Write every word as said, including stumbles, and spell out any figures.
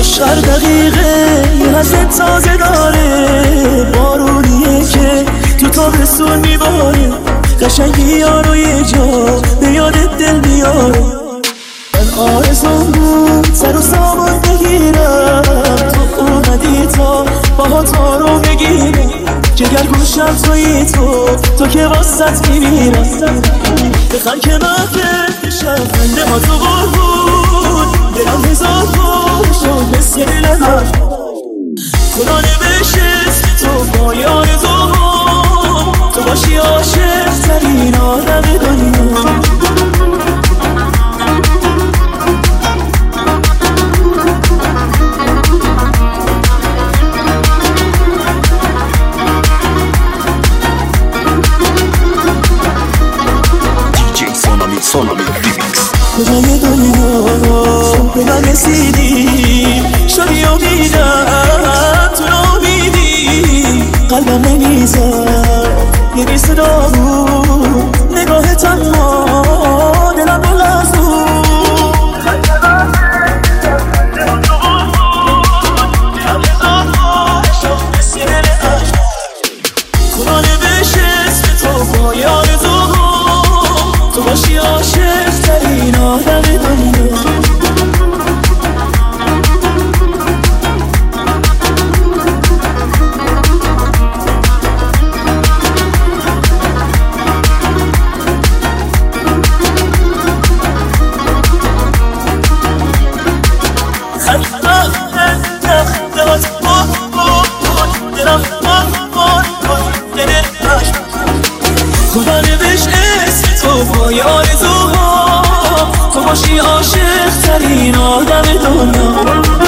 عشق هر دقیقه یه حسد تازه داره، بارونیه که تو تابستون میباره، قشنگی یارو یه جا به یادت دل میاره. من آرزوم بود سر و سامان بگیرم، تو اومدی تا باهات آروم بگیرم، جگر گوشم توی تو، تو که واسط میمیرم. بخن که محفل بشم خنده ها تو قربون، دلم هزار بار شد مثل لحظه، خدا نوشت اسم تو با یار آرزوها، تو باشی عاشق ترین آدم دنیا. کجای دنیا به من رسیدی، شدی امیدم تو نامیدی، قلبم نمیزد یه بی صدا بود نگاهت، اما دلم بلرز بود. خدا نوشت اسم تو با یار تو باشی عاشق ترین آدم دنیا. خدا نوشت اسم تو با یار آرزوها، تو باشی عاشق ترین آدم دنیا.